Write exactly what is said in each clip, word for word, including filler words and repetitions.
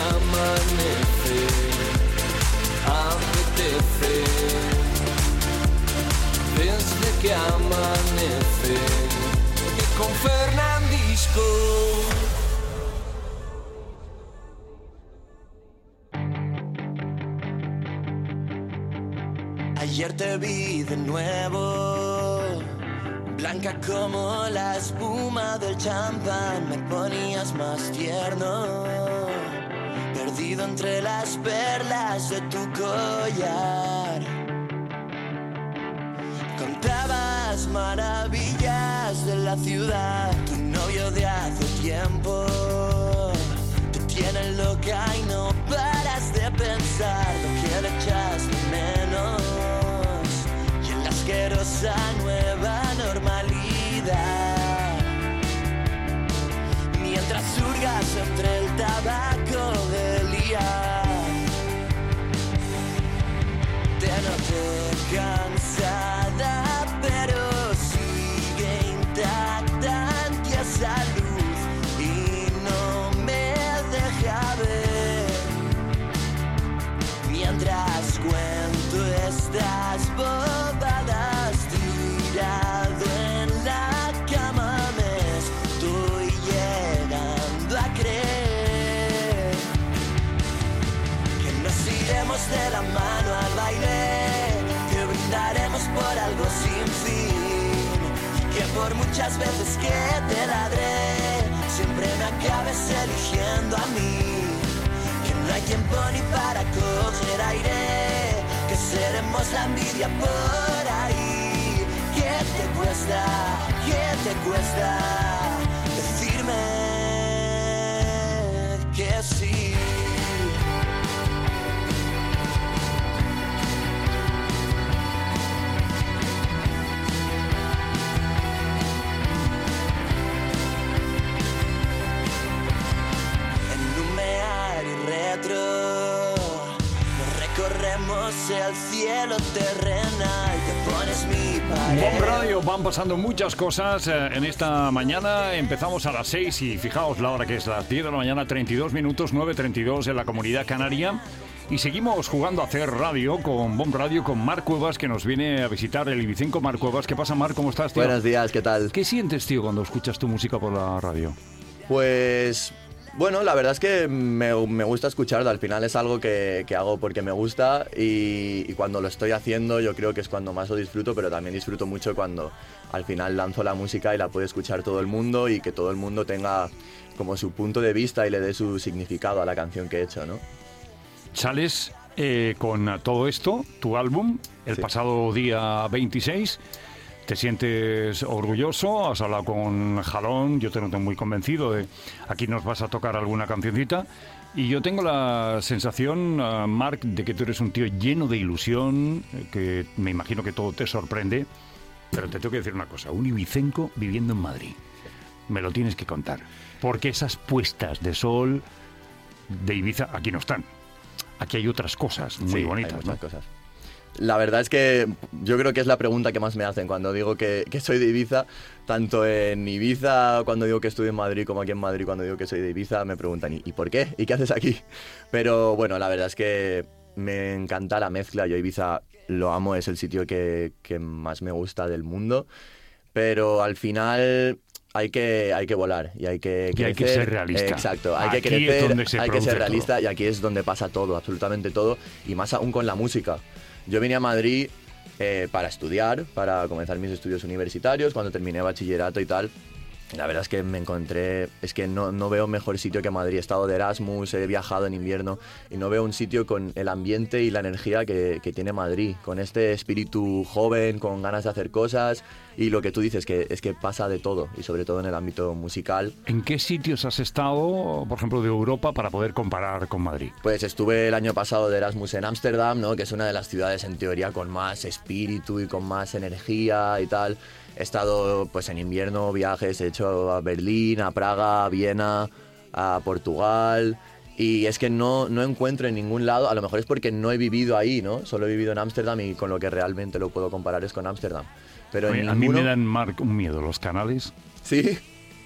amanece, apetece, desde que amanece, y con Fernandisco. Ayer te vi de nuevo, blanca como la espuma del champán, me ponías más tierno, perdido entre las perlas de tu collar. Contabas maravillas de la ciudad, tu novio de hace tiempo te tiene loca y no paras de pensar lo que le echas de menos y en la asquerosa nueva normalidad. Mientras hurgas entre el tabaco del día, te noté cansada, pero sigue intacta ante esa luz y no me deja ver. Mientras cuento estas bobadas, tirado en la cama me estoy llegando a creer que nos iremos de la mano al baile, que brindaremos por algo sin fin, y que por muchas veces que te ladré siempre me acabes eligiendo a mí, que no hay tiempo ni para coger aire, que seremos la envidia por ahí. ¿Qué te cuesta? ¿Qué te cuesta decirme que sí? El cielo terrenal, te pones mi pared. Bomb Radio, van pasando muchas cosas eh, en esta mañana. Empezamos a las seis y fijaos la hora que es, las diez de la mañana, treinta y dos minutos, nueve treinta y dos en la Comunidad Canaria. Y seguimos jugando a hacer radio con Bomb Radio, con Marc Cuevas, que nos viene a visitar, el ibicenco Marc Cuevas. ¿Qué pasa, Marc? ¿Cómo estás, tío? Buenos días, ¿qué tal? ¿Qué sientes, tío, cuando escuchas tu música por la radio? Pues... bueno, la verdad es que me, me gusta escucharlo, al final es algo que, que hago porque me gusta y, y cuando lo estoy haciendo yo creo que es cuando más lo disfruto, pero también disfruto mucho cuando al final lanzo la música y la puede escuchar todo el mundo y que todo el mundo tenga como su punto de vista y le dé su significado a la canción que he hecho, ¿no? Sales eh, con todo esto, tu álbum, el sí. pasado día veintiséis. ¿Te sientes orgulloso? Has hablado con Jalón, yo te noto muy convencido de aquí nos vas a tocar alguna cancioncita. Y yo tengo la sensación, uh, Marc, de que tú eres un tío lleno de ilusión, que me imagino que todo te sorprende. Pero te tengo que decir una cosa, un ibicenco viviendo en Madrid. Me lo tienes que contar. Porque esas puestas de sol de Ibiza aquí no están. Aquí hay otras cosas muy sí, bonitas, hay ¿no? muchas cosas. La verdad es que yo creo que es la pregunta que más me hacen cuando digo que, que soy de Ibiza. Tanto en Ibiza, cuando digo que estuve en Madrid, como aquí en Madrid, cuando digo que soy de Ibiza, me preguntan ¿y, ¿y por qué? ¿Y qué haces aquí? Pero bueno, la verdad es que me encanta la mezcla. Yo Ibiza lo amo, es el sitio que, que más me gusta del mundo. Pero al final... Hay que, hay que volar y hay que crecer. Y hay que ser realista. Exacto, hay aquí que crecer, es hay que ser realista todo. Y aquí es donde pasa todo, absolutamente todo, y más aún con la música. Yo vine a Madrid eh, para estudiar, para comenzar mis estudios universitarios, cuando terminé bachillerato y tal. La verdad es que me encontré, es que no, no veo mejor sitio que Madrid. He estado de Erasmus, he viajado en invierno y no veo un sitio con el ambiente y la energía que, que tiene Madrid, con este espíritu joven, con ganas de hacer cosas y lo que tú dices, que es que pasa de todo y sobre todo en el ámbito musical. ¿En qué sitios has estado, por ejemplo, de Europa para poder comparar con Madrid? Pues estuve el año pasado de Erasmus en Ámsterdam, ¿no? Que es una de las ciudades en teoría con más espíritu y con más energía y tal. He estado pues en invierno, viajes, he hecho a Berlín, a Praga, a Viena, a Portugal, y es que no, no encuentro en ningún lado, a lo mejor es porque no he vivido ahí, ¿no? Solo he vivido en Ámsterdam y con lo que realmente lo puedo comparar es con Ámsterdam. Pero Oye, en a ninguno... mí me dan, Marc, un miedo los canales. ¿Sí?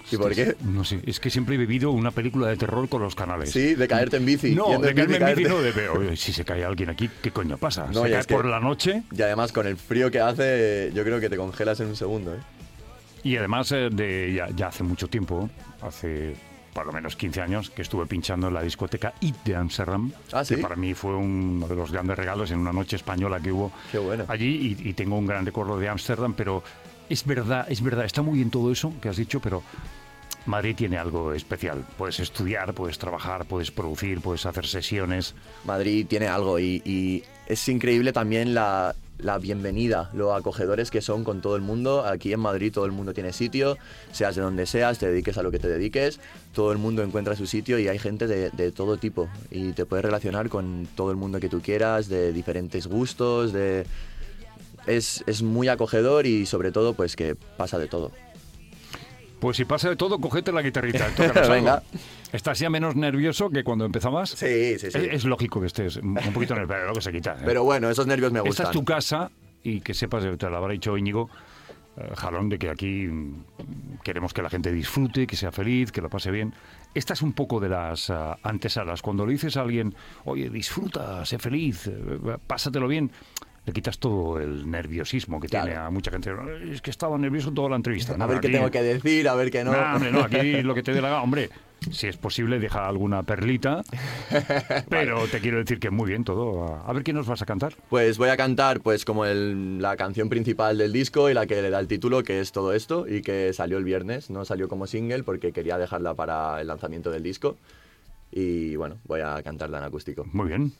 ¿Y por qué? No sé, es que siempre he vivido una película de terror con los canales. Sí, de caerte en bici. No, yendo de caerme en bici caerte. no, de ver, oye, si se cae alguien aquí, ¿qué coño pasa? No, se y cae es que- por la noche Y además con el frío que hace, yo creo que te congelas en un segundo, ¿eh? y además eh, de ya, ya hace mucho tiempo, hace por lo menos quince años, que estuve pinchando en la discoteca I T de Amsterdam, Ah, ¿sí? que para mí fue uno de los grandes regalos en una noche española que hubo Qué bueno. allí y, y tengo un gran recuerdo de Ámsterdam, pero es verdad, es verdad, está muy bien todo eso que has dicho, pero Madrid tiene algo especial. Puedes estudiar, puedes trabajar, puedes producir, puedes hacer sesiones. Madrid tiene algo y, y es increíble también la, la bienvenida, lo acogedores que son con todo el mundo. Aquí en Madrid todo el mundo tiene sitio, seas de donde seas, te dediques a lo que te dediques, todo el mundo encuentra su sitio y hay gente de, de todo tipo y te puedes relacionar con todo el mundo que tú quieras, de diferentes gustos, de... Es, es muy acogedor y sobre todo pues que pasa de todo. Pues si pasa de todo, cógete la guitarrita. tócanos algo. Venga. ¿Estás ya menos nervioso que cuando empezabas? Sí, sí, sí. Es, es lógico que estés un poquito nervioso, pero luego se quita. ¿eh? Pero bueno, esos nervios me Esta gustan. es tu casa y que sepas, te lo habrá dicho Íñigo eh, Jalón, de que aquí mm, queremos que la gente disfrute, que sea feliz, que lo pase bien. Esta es un poco de las uh, antesalas. Cuando le dices a alguien, oye, disfruta, sé feliz, eh, pásatelo bien, le quitas todo el nerviosismo que Claro. tiene a mucha gente. Es que estaba nervioso toda la entrevista. A No, ver qué aquí- tengo que decir, a ver qué no. No, hombre, no, aquí lo que te dé la gana. Hombre, si es posible, deja alguna perlita. Pero te quiero decir que muy bien todo. A ver qué nos vas a cantar. Pues voy a cantar pues como el- la canción principal del disco y la que le da el título, que es Todo Esto, y que salió el viernes, no salió como single porque quería dejarla para el lanzamiento del disco. Y bueno, voy a cantarla en acústico. Muy bien.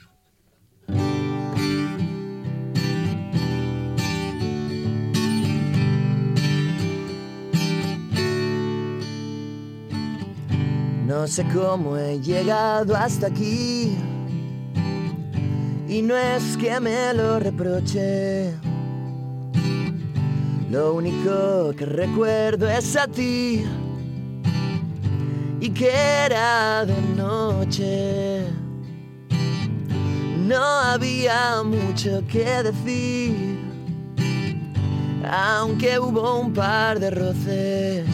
No sé cómo he llegado hasta aquí y no es que me lo reproche. Lo único que recuerdo es a ti y que era de noche. No había mucho que decir, aunque hubo un par de roces.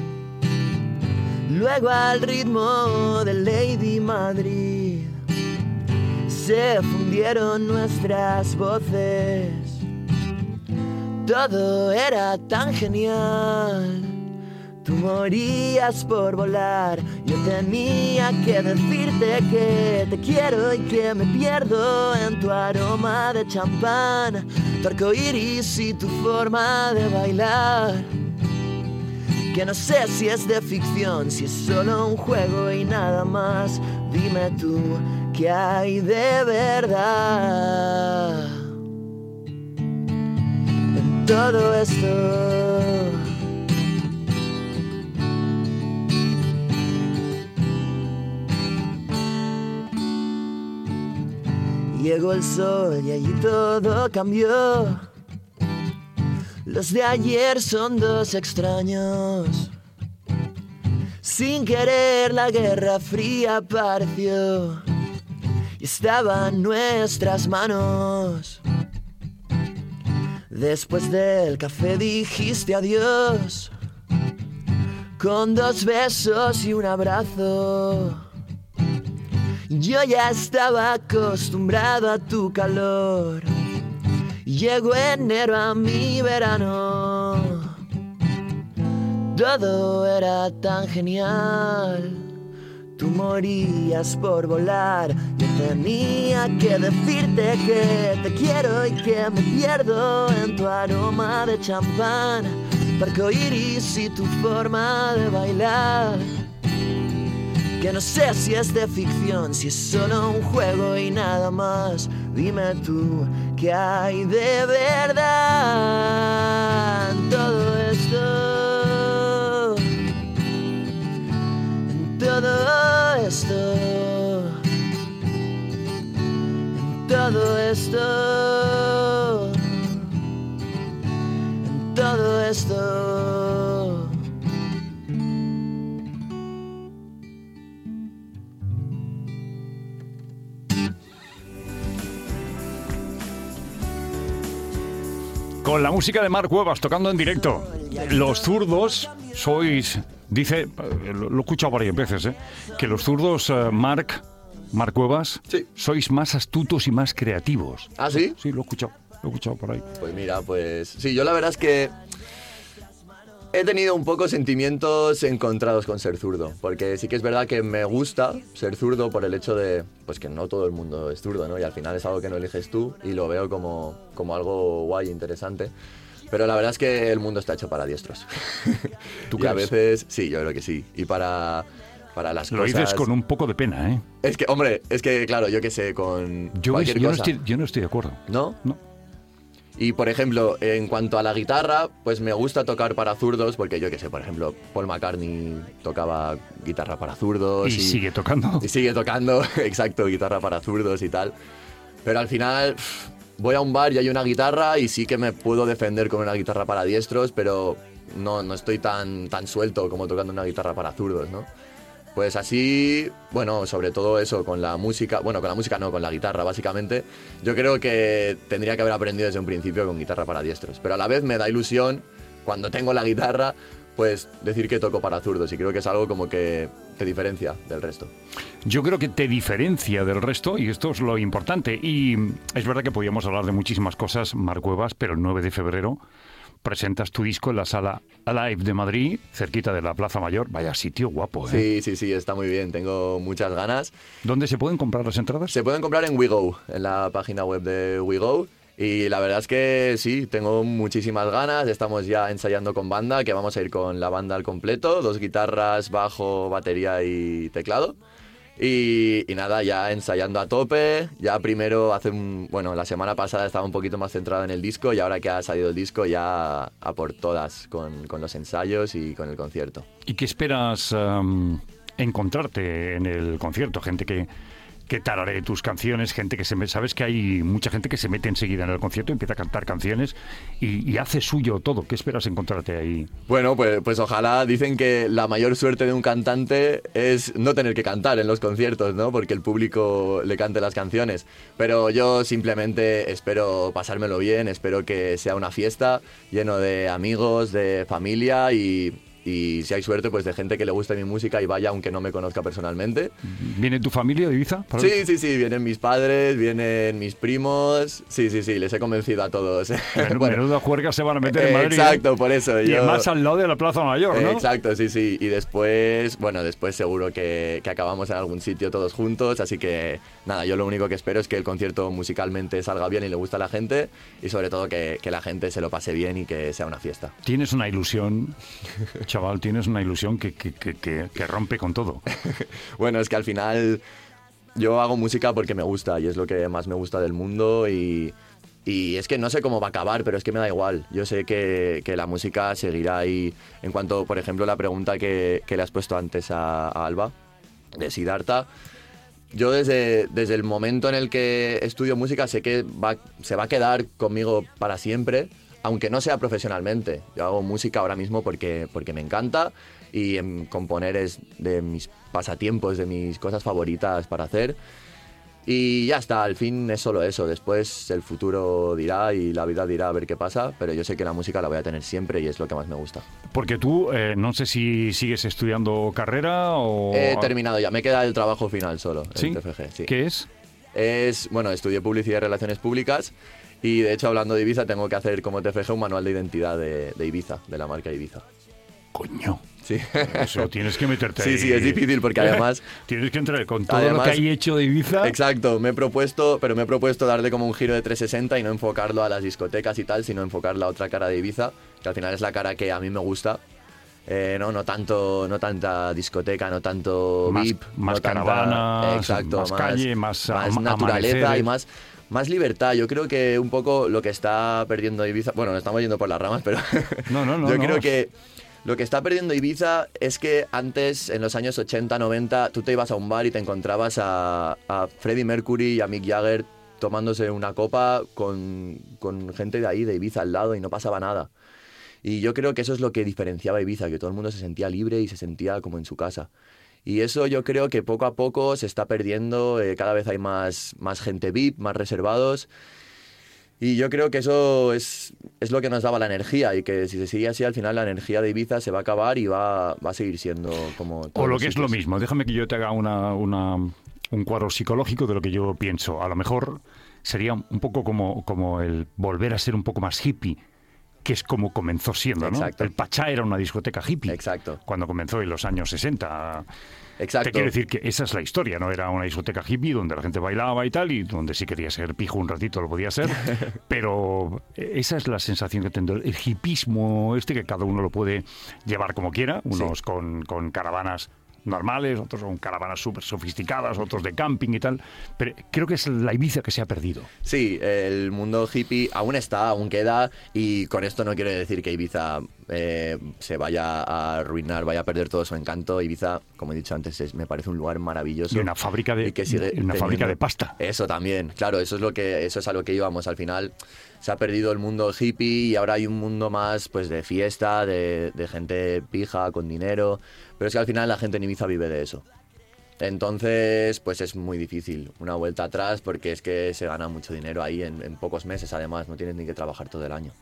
Luego al ritmo de Lady Madrid se fundieron nuestras voces. Todo era tan genial. Tú morías por volar. Yo tenía que decirte que te quiero y que me pierdo en tu aroma de champán, tu arco iris y tu forma de bailar. Que no sé si es de ficción, si es solo un juego y nada más. Dime tú, ¿qué hay de verdad en todo esto? Llegó el sol y allí todo cambió. Los de ayer son dos extraños. Sin querer la Guerra Fría apareció y estaba en nuestras manos. Después del café dijiste adiós con dos besos y un abrazo. Yo ya estaba acostumbrado a tu calor. Llegó enero a mi verano. Todo era tan genial. Tú morías por volar. Yo tenía que decirte que te quiero y que me pierdo en tu aroma de champán, tu arco iris y tu forma de bailar. Que no sé si es de ficción, si es solo un juego y nada más. Dime tú, ¿qué hay de verdad en todo esto? En todo esto. En todo esto. En todo esto. Con la música de Marc Cuevas tocando en directo. Los zurdos sois Dice, lo, lo he escuchado varias veces, ¿eh? que los zurdos, eh, Marc, Marc Cuevas, Sí. sois más astutos y más creativos. ¿Ah, sí? Sí, lo he escuchado, lo he escuchado por ahí. Pues mira, pues sí, yo la verdad es que he tenido un poco sentimientos encontrados con ser zurdo, porque sí que es verdad que me gusta ser zurdo por el hecho de, pues que no todo el mundo es zurdo, ¿no? Y al final es algo que no eliges tú y lo veo como, como algo guay, interesante. Pero la verdad es que el mundo está hecho para diestros. ¿Tú y a crees? veces, sí, yo creo que sí. Y para, para las Lo cosas... dices con un poco de pena, ¿eh? Es que, hombre, es que, claro, yo qué sé, con Yo, es- cualquier yo no cosa... estoy, yo no estoy de acuerdo. ¿No? No. Y por ejemplo, en cuanto a la guitarra, pues me gusta tocar para zurdos, porque yo qué sé, por ejemplo, Paul McCartney tocaba guitarra para zurdos. Y sigue tocando. Y sigue tocando, exacto, guitarra para zurdos y tal. Pero al final pff, voy a un bar y hay una guitarra y sí que me puedo defender con una guitarra para diestros, pero no, no estoy tan, tan suelto como tocando una guitarra para zurdos, ¿no? Pues así, bueno, sobre todo eso, con la música, bueno, con la música no, con la guitarra básicamente, yo creo que tendría que haber aprendido desde un principio con guitarra para diestros, pero a la vez me da ilusión, cuando tengo la guitarra, pues decir que toco para zurdos y creo que es algo como que te diferencia del resto. Yo creo que te diferencia del resto y esto es lo importante. Y es verdad que podíamos hablar de muchísimas cosas, Marc Cuevas, pero el nueve de febrero presentas tu disco en la sala Alive de Madrid, cerquita de la Plaza Mayor. Vaya sitio guapo, ¿eh? Sí, sí, sí, está muy bien, tengo muchas ganas. ¿Dónde se pueden comprar las entradas? Se pueden comprar en WeGo, en la página web de WeGo. Y la verdad es que sí, tengo muchísimas ganas. Estamos ya ensayando con banda, que vamos a ir con la banda al completo. Dos guitarras, bajo, batería y teclado. Y, y nada, ya ensayando a tope. Ya primero, hace un, bueno, la semana pasada estaba un poquito más centrado en el disco y ahora que ha salido el disco ya a por todas con, con los ensayos y con el concierto. ¿Y qué esperas um, encontrarte en el concierto? Gente que, que tararee tus canciones, gente que se me... Sabes que hay mucha gente que se mete enseguida en el concierto, empieza a cantar canciones y, y hace suyo todo. ¿Qué esperas encontrarte ahí? Bueno, pues, pues ojalá. Dicen que la mayor suerte de un cantante es no tener que cantar en los conciertos, ¿no? Porque el público le cante las canciones. Pero yo simplemente espero pasármelo bien, espero que sea una fiesta lleno de amigos, de familia y... Y si hay suerte, pues de gente que le guste mi música y vaya aunque no me conozca personalmente. ¿Viene tu familia de Ibiza? ¿Para Sí, sí, sí, vienen mis padres, vienen mis primos. Sí, sí, sí, les he convencido a todos. Menú- Bueno, Menuda juerga se van a meter en eh, Madrid. exacto, por eso. Y yo- además al lado de la Plaza Mayor, ¿no? Exacto, sí, sí. Y después, bueno, después seguro que, que acabamos en algún sitio todos juntos. Así que nada, yo lo único que espero es que el concierto musicalmente salga bien y le guste a la gente. Y sobre todo que, que la gente se lo pase bien y que sea una fiesta. Tienes una ilusión, chaval, tienes una ilusión que, que, que, que, que rompe con todo. Bueno, es que al final yo hago música porque me gusta y es lo que más me gusta del mundo y, y es que no sé cómo va a acabar, pero es que me da igual. Yo sé que, que la música seguirá ahí. En cuanto, por ejemplo, la pregunta que, que le has puesto antes a, a Alba, de Siddhartha, yo desde, desde el momento en el que estudio música sé que va, se va a quedar conmigo para siempre, aunque no sea profesionalmente. Yo hago música ahora mismo porque, porque me encanta y em, componer es de mis pasatiempos, de mis cosas favoritas para hacer. Y ya está, al fin es solo eso. Después el futuro dirá y la vida dirá a ver qué pasa, pero yo sé que la música la voy a tener siempre y es lo que más me gusta. Porque tú, eh, no sé si sigues estudiando carrera o... He terminado ya, me queda el trabajo final solo ¿Sí? en T F G. Sí. ¿Qué es? Es, bueno, estudié Publicidad y Relaciones Públicas y de hecho hablando de Ibiza tengo que hacer como T F G un manual de identidad de, de Ibiza, de la marca Ibiza. Coño. Sí. Eso, tienes que meterte Sí, ahí. sí, es difícil porque además... Tienes que entrar con todo Además- lo que hay hecho de Ibiza. Exacto, me he propuesto, pero me he propuesto darle como un giro de trescientos sesenta y no enfocarlo a las discotecas y tal, sino enfocar la otra cara de Ibiza, que al final es la cara que a mí me gusta. Eh, no, no tanto, no tanta discoteca, no tanto Más- V I P, más no tanta- caravanas, exacto, más calle, más, más am- naturaleza amaneceres. y más, más libertad. Yo creo que un poco lo que está perdiendo Ibiza, bueno, nos estamos yendo por las ramas, pero No, no, no, yo no. creo que lo que está perdiendo Ibiza es que antes, en los años ochenta, noventa, tú te ibas a un bar y te encontrabas a, a Freddie Mercury y a Mick Jagger tomándose una copa con, con gente de ahí, de Ibiza, al lado, y no pasaba nada. Y yo creo que eso es lo que diferenciaba a Ibiza, que todo el mundo se sentía libre y se sentía como en su casa. Y eso yo creo que poco a poco se está perdiendo, eh, cada vez hay más, más gente V I P, más reservados. Y yo creo que eso es, es lo que nos daba la energía y que si se sigue así, al final la energía de Ibiza se va a acabar y va, va a seguir siendo como... O lo que es lo mismo, déjame que yo te haga una, una, un cuadro psicológico de lo que yo pienso. A lo mejor sería un poco como, como el volver a ser un poco más hippie, que es como comenzó siendo, ¿no? Exacto. El Pachá era una discoteca hippie. Exacto. Cuando comenzó en los años sesenta. Exacto. Te quiero decir que esa es la historia, ¿no? Era una discoteca hippie donde la gente bailaba y tal, y donde si quería ser pijo un ratito lo podía ser, pero esa es la sensación que tengo. El hipismo este, que cada uno lo puede llevar como quiera, unos Sí. con, con caravanas normales, otros con caravanas súper sofisticadas, otros de camping y tal, pero creo que es la Ibiza que se ha perdido. Sí, el mundo hippie aún está, aún queda, y con esto no quiero decir que Ibiza eh, se vaya a arruinar, vaya a perder todo su encanto. Ibiza, como he dicho antes, es, me parece un lugar maravilloso. Y una fábrica de, y que sigue una fábrica teniendo- de pasta. Eso también, claro, eso es lo que eso es a lo que íbamos. Al final se ha perdido el mundo hippie y ahora hay un mundo más pues de fiesta, de, de gente pija, con dinero, pero es que al final la gente en Ibiza vive de eso. Entonces, pues es muy difícil una vuelta atrás porque es que se gana mucho dinero ahí en, en pocos meses, además, no tienes ni que trabajar todo el año.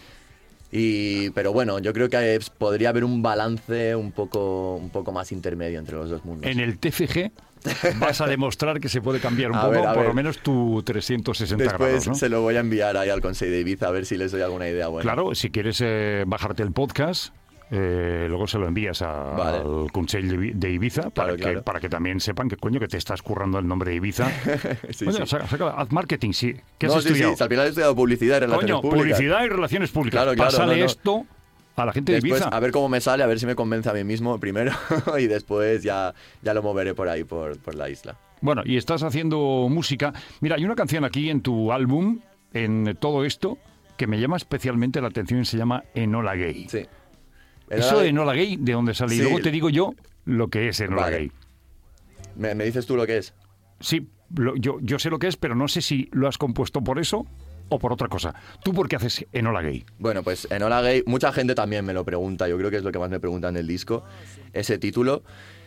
Y, pero bueno, yo creo que es- podría haber un balance un poco, un poco más intermedio entre los dos mundos. En el T F G vas a demostrar que se puede cambiar un A poco, ver, a por ver. lo menos tu trescientos sesenta Después grados, ¿no? se lo voy a enviar ahí al Consejo de Ibiza a ver si les doy alguna idea buena. Claro, si quieres eh, bajarte el podcast, eh, luego se lo envías a- Vale. al Consell de, Ibi- de Ibiza para, Claro, que, claro. para que también sepan que coño que te estás currando el nombre de Ibiza. Sí, Oye, sí. saca- saca- haz marketing, sí. ¿Qué has No, sí, estudiado? sí, al final he estudiado publicidad y relaciones Coño, públicas. publicidad y relaciones públicas. Claro, claro, Pásale no, no. esto a la gente Después, de Ibiza. a ver cómo me sale, a ver si me convence a mí mismo primero y después ya, ya lo moveré por ahí, por, por la isla. Bueno, y estás haciendo música. Mira, hay una canción aquí en tu álbum, en todo esto, que me llama especialmente la atención y se llama Enola Gay. Sí. Eso Enola- de Enola Gay, ¿de dónde sale? Y Sí. luego te digo yo lo que es Enola Vale. Gay. ¿Me, me dices tú lo que es? Sí, lo- yo, yo sé lo que es, pero no sé si lo has compuesto por eso o por otra cosa. ¿Tú por qué haces Enola Gay? Bueno, pues Enola Gay, mucha gente también me lo pregunta, yo creo que es lo que más me preguntan del disco, ese título.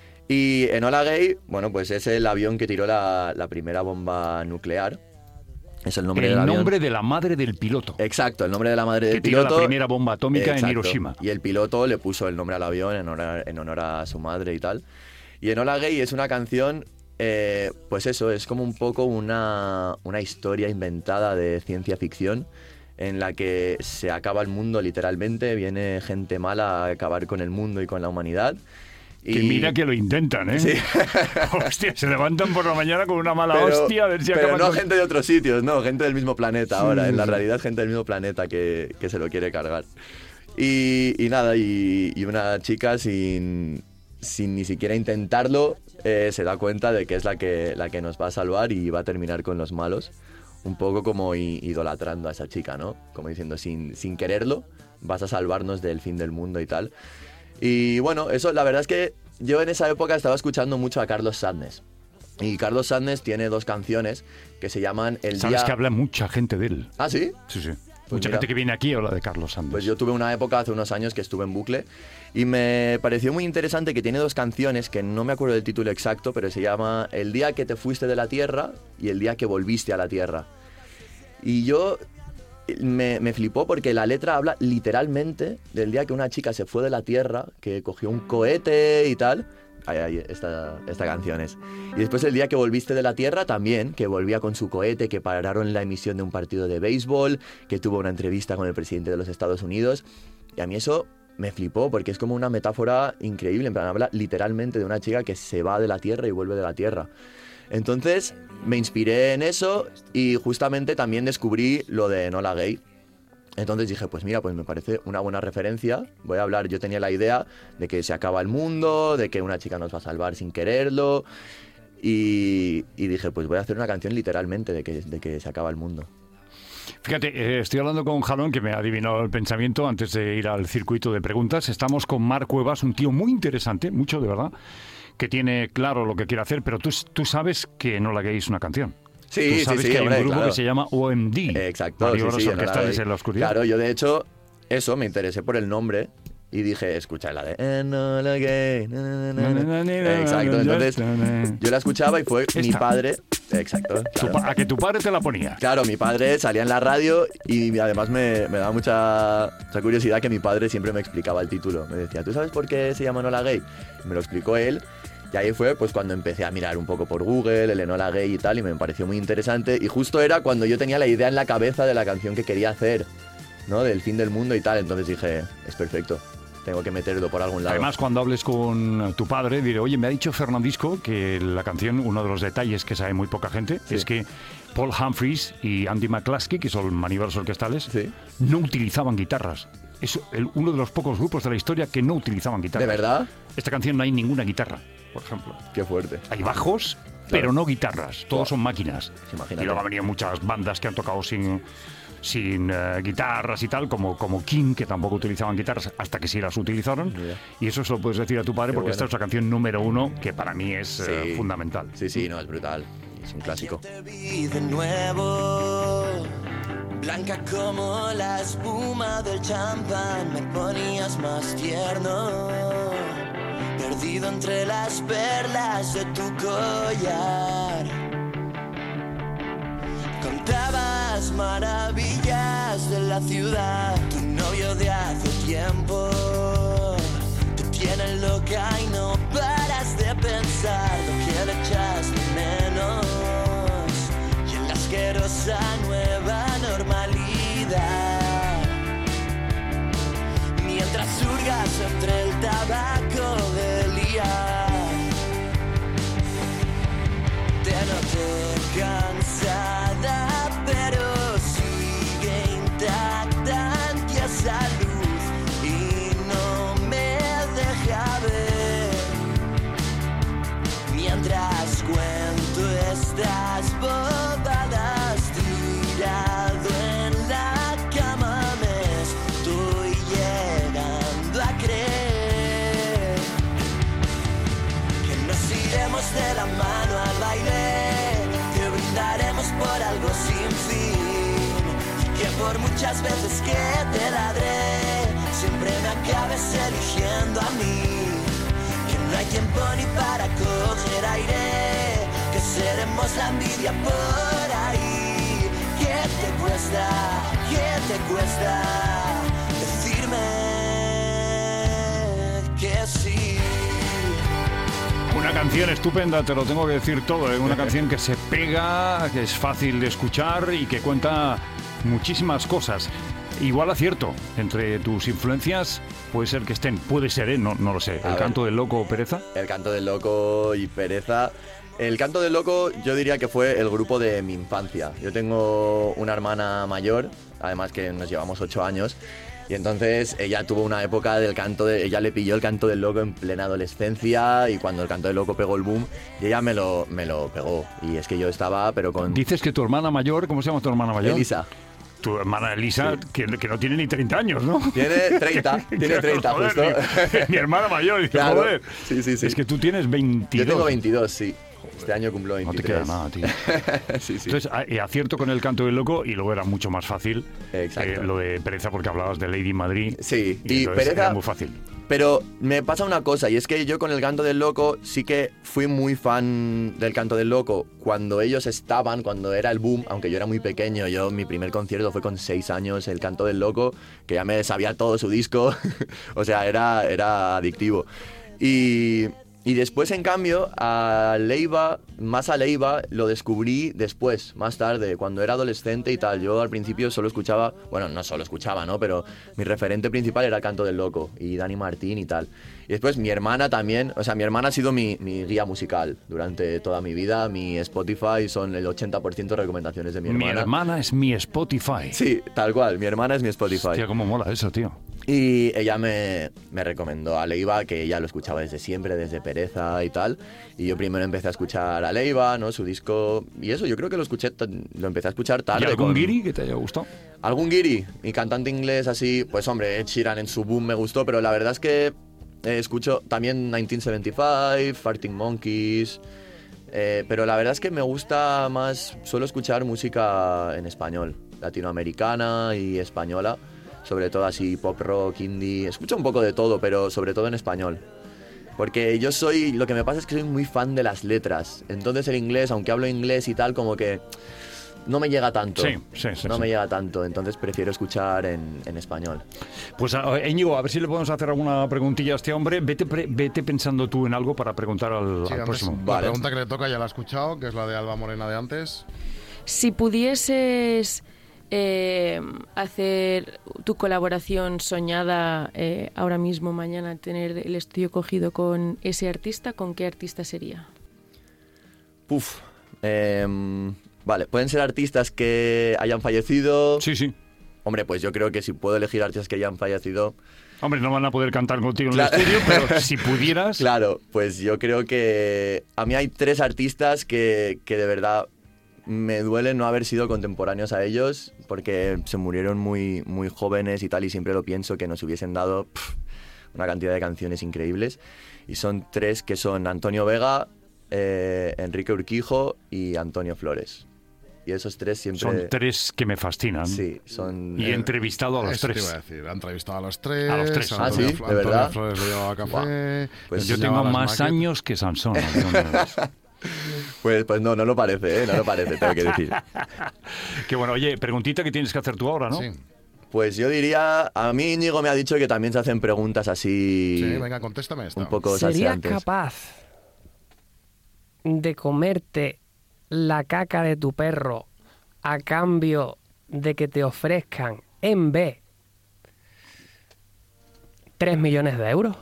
Y Enola Gay, bueno, pues es el avión que tiró la, la primera bomba nuclear. Es el nombre del El avión. nombre de la madre del piloto. Exacto, el nombre de la madre Que del tiró la piloto. primera bomba atómica en Exacto. Hiroshima. Y el piloto le puso el nombre al avión en honor, en honor a su madre y tal. Y Enola Gay es una canción, eh, pues eso, es como un poco una, una historia inventada de ciencia ficción en la que se acaba el mundo literalmente, viene gente mala a acabar con el mundo y con la humanidad. Que Y- mira que lo intentan, ¿eh? Sí. Hostia, se levantan por la mañana con una mala Pero, hostia a ver si pero acaban no con- gente de otros sitios, no, gente del mismo planeta ahora. Sí, En la sí. realidad, gente del mismo planeta que, que se lo quiere cargar. Y, y nada, y, y una chica sin, sin ni siquiera intentarlo eh, se da cuenta de que es la que, la que nos va a salvar y va a terminar con los malos. Un poco como i- idolatrando a esa chica, ¿no? Como diciendo, sin, sin quererlo, vas a salvarnos del fin del mundo y tal. Y bueno, eso la verdad es que yo en esa época estaba escuchando mucho a Carlos Sadness. Y Carlos Sadness tiene dos canciones que se llaman El Sabes Día... que habla mucha gente de él. ¿Ah, sí? Sí, sí. Pues mucha mira. gente que viene aquí habla de Carlos Santos. Pues yo tuve una época hace unos años que estuve en bucle y me pareció muy interesante que tiene dos canciones que no me acuerdo del título exacto, pero se llama El día que te fuiste de la Tierra y El día que volviste a la Tierra. Y yo me, me flipó porque la letra habla literalmente del día que una chica se fue de la Tierra, que cogió un cohete y tal. Ahí, ahí, esta, esta canción es. Y después el día que volviste de la Tierra también, que volvía con su cohete, que pararon la emisión de un partido de béisbol, que tuvo una entrevista con el presidente de los Estados Unidos. Y a mí eso me flipó porque es como una metáfora increíble. En plan, habla literalmente de una chica que se va de la Tierra y vuelve de la Tierra. Entonces me inspiré en eso y justamente también descubrí lo de Enola Gay. Entonces dije, pues mira, pues me parece una buena referencia. Voy a hablar, yo tenía la idea de que se acaba el mundo, de que una chica nos va a salvar sin quererlo. Y, y dije, pues voy a hacer una canción literalmente de que, de que se acaba el mundo. Fíjate, eh, estoy hablando con Jalón, que me ha adivinado el pensamiento antes de ir al circuito de preguntas. Estamos con Marc Cuevas, un tío muy interesante, mucho de verdad, que tiene claro lo que quiere hacer, pero tú, tú sabes que Enola Gay es una canción. Sí, Tú sí, sabes sí, que hay hombre, un grupo claro. que se llama O M D. Exacto, Mario sí, Bros sí, Orquestales Enola Gay. en la Oscuridad. Claro, yo de hecho, eso, me interesé por el nombre y dije, escucha la de Enola Gay. Na, na, na, na. Exacto, entonces yo la escuchaba y fue mi Esta. padre. Exacto. Tu Claro. pa- a que tu padre te la ponía. Claro, mi padre salía en la radio y además me, me daba mucha, mucha curiosidad que mi padre siempre me explicaba el título. Me decía, ¿tú sabes por qué se llama Enola Gay? Y me lo explicó él. Y ahí fue pues cuando empecé a mirar un poco por Google, el Enola Gay y tal, y me pareció muy interesante. Y justo era cuando yo tenía la idea en la cabeza de la canción que quería hacer, ¿no? Del fin del mundo y tal. Entonces dije, es perfecto, tengo que meterlo por algún lado. Además, cuando hables con tu padre, diré, oye, me ha dicho Fernandisco que la canción, uno de los detalles que sabe muy poca gente, Sí. es que Paul Humphries y Andy McCluskey, que son maniobras orquestales, Sí. no utilizaban guitarras. Es el- uno de los pocos grupos de la historia que no utilizaban guitarras. ¿De verdad? Esta canción no hay ninguna guitarra, por ejemplo. Qué fuerte. Hay bajos, pero no guitarras. Todos son máquinas. Imagínate. Y luego han venido muchas bandas que han tocado sin, sin eh, guitarras y tal, como, como King, que tampoco utilizaban guitarras hasta que sí las utilizaron. Mira. Y eso se lo puedes decir a tu padre Qué porque bueno. esta es la canción número uno que para mí es eh, Sí. fundamental. Sí, sí, no, es brutal. Es un clásico. Te vi de nuevo, blanca como la espuma del champán, me ponías más tierno, perdido entre las perlas de tu collar. Contabas maravillas de la ciudad, tu novio de hace tiempo te tiene loca y no paras de pensar lo que le echas de menos y en la asquerosa nueva normalidad. Mientras hurgas entre el tabaco del día, te noto cansada, pero sigue intacta ante esa luz y no me deja ver. Mientras cuento estas bobadas, tirado en la cama me estoy llegando a creer que nos iremos de la mano al baile, que brindaremos por algo sin fin y que por muchas veces que te ladré siempre me acabes eligiendo a mí, que no hay tiempo ni para coger aire, que seremos la envidia por ahí. ¿Qué te cuesta? ¿Qué te cuesta decirme que sí? Una canción estupenda, te lo tengo que decir todo. ¿eh? Una canción que se pega, que es fácil de escuchar y que cuenta muchísimas cosas. Igual acierto, entre tus influencias puede ser que estén, puede ser, ¿eh? no, no lo sé. A El ver. canto del loco Pereza. El Canto del Loco y Pereza. El Canto del Loco yo diría que fue el grupo de mi infancia. Yo tengo una hermana mayor, además que nos llevamos ocho años, y entonces ella tuvo una época del canto, de, ella le pilló el Canto del Loco en plena adolescencia y cuando el Canto del Loco pegó el boom, y ella me lo, me lo pegó. Y es que yo estaba, pero con Dices que tu hermana mayor, ¿cómo se llama tu hermana mayor? Elisa. Tu hermana Elisa, que, que no tiene ni treinta años, ¿no? Tiene treinta, tiene treinta Joder, justo. Mi, mi hermana mayor, dice, Claro. joder. Sí, sí, sí. Es que tú tienes veintidós. Yo tengo veintidós, sí. Este año cumplo No te veintitrés. queda nada, tío. sí, sí. Entonces, a- eh, acierto con el canto del loco y luego era mucho más fácil Exacto. eh, lo de Pereza porque hablabas de Lady Madrid. Sí, y, y entonces Pereza- era muy fácil. Pero me pasa una cosa, y es que yo con el Canto del Loco sí que fui muy fan del Canto del Loco cuando ellos estaban, cuando era el boom, aunque yo era muy pequeño. Yo, mi primer concierto fue con seis años, el Canto del Loco, que ya me sabía todo su disco. O sea, era, era adictivo. Y, y después, en cambio, a Leiva, más a Leiva, lo descubrí después, más tarde, cuando era adolescente y tal. Yo al principio solo escuchaba, bueno, no solo escuchaba, ¿no? Pero mi referente principal era el Canto del Loco y Dani Martín y tal. Y después mi hermana también, o sea, mi hermana ha sido mi, mi guía musical durante toda mi vida. Mi Spotify son el ochenta por ciento de recomendaciones de mi Mi hermana. hermana es mi Spotify. Sí, tal cual, mi hermana es mi Spotify. Hostia, cómo mola eso, tío. Y ella me, me recomendó a Leiva, que ella lo escuchaba desde siempre, desde Pereza y tal. Y yo primero empecé a escuchar a Leiva, ¿no? Su disco. Y eso, yo creo que lo escuché, t- lo empecé a escuchar ¿Y tarde. algún con- guiri que te haya gustado? ¿Algún guiri? Mi cantante inglés así, pues hombre, Ed Sheeran en su boom me gustó, pero la verdad es que eh, escucho también mil novecientos setenta y cinco, Farting Monkeys. Eh, pero la verdad es que me gusta más, suelo escuchar música en español, latinoamericana y española. sobre todo así pop rock, indie, escucho un poco de todo, pero sobre todo en español. Porque yo soy, lo que me pasa es que soy muy fan de las letras, entonces el inglés, aunque hablo inglés y tal, como que no me llega tanto. Sí, sí, sí. No sí. me llega tanto, entonces prefiero escuchar en, en español. Pues a, Íñigo, a ver si le podemos hacer alguna preguntilla a este hombre. Vete, pre, vete pensando tú en algo para preguntar al, Sí, al antes, próximo. la Vale. pregunta que le toca ya la he escuchado, que es la de Alba Morena de antes. Si pudieses eh, hacer tu colaboración soñada eh, ahora mismo, mañana, tener el estudio cogido con ese artista, ¿con qué artista sería? Puf. Eh, vale, pueden ser artistas que hayan fallecido. Sí, sí. Hombre, pues yo creo que si puedo elegir artistas que hayan fallecido... Hombre, no van a poder cantar contigo en Claro. el estudio, pero si pudieras... Claro, pues yo creo que a mí hay tres artistas que, que de verdad me duele no haber sido contemporáneos a ellos, porque se murieron muy, muy jóvenes y tal, y siempre lo pienso, que nos hubiesen dado pff, una cantidad de canciones increíbles. Y son tres que son Antonio Vega, eh, Enrique Urquijo y Antonio Flores. Y esos tres siempre... Son tres que me fascinan. Sí, son... Y he entrevistado a los Eso te tres. iba a decir. Ha entrevistado a los tres. A los tres. Ah, Antonio, ¿sí? Fl- ¿De Antonio verdad? Flores le llevaba café. Buah. Pues Yo enseñaba tengo las más maquetas. años que Sansón. Antonio. Pues, pues no, no lo parece, ¿eh? No lo parece, tengo que decir. Que bueno, oye, preguntita que tienes que hacer tú ahora, ¿no? Sí. Pues yo diría, a mí Íñigo me ha dicho que también se hacen preguntas así... Sí, venga, contéstame esta. un poco ¿Serías salseantes. capaz de comerte la caca de tu perro a cambio de que te ofrezcan en B tres millones de euros?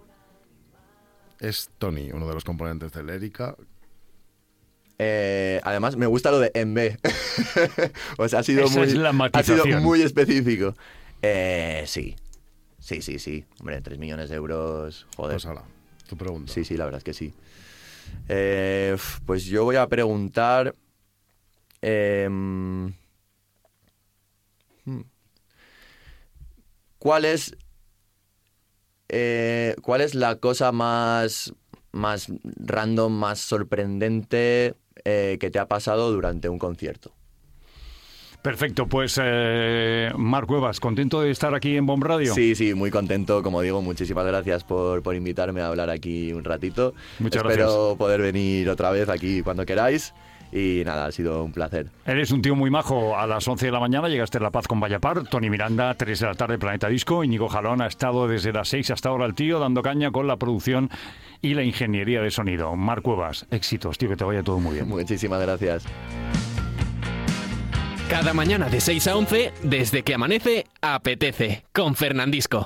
Es Tony, uno de los componentes de Lérica. Eh, además, me gusta lo de en B. O sea, ha sido, Esa muy, es la ha matización. sido muy específico. Eh, sí, sí, sí, sí. Hombre, tres millones de euros, joder. Pues ahora, tu pregunta. Sí, sí, la verdad es que sí. Eh, uf, pues yo voy a preguntar... eh, hmm. ¿Cuál es... eh, ¿Cuál es la cosa más, más random, más sorprendente eh, que te ha pasado durante un concierto? Perfecto, pues eh, Marc Cuevas, contento de estar aquí en Bomb Radio. Sí, sí, muy contento. Como digo, muchísimas gracias por, por invitarme a hablar aquí un ratito. Muchas Espero gracias. poder venir otra vez aquí cuando queráis. Y nada, ha sido un placer. Eres un tío muy majo. A las once de la mañana llegaste a La Paz con Vallapar. Tony Miranda, tres de la tarde, Planeta Disco. Íñigo Jalón ha estado desde las seis hasta ahora el tío, dando caña con la producción y la ingeniería de sonido. Marc Cuevas, éxitos, tío, que te vaya todo muy bien. Muchísimas gracias. Cada mañana de seis a once, desde que amanece, apetece, con Fernandisco.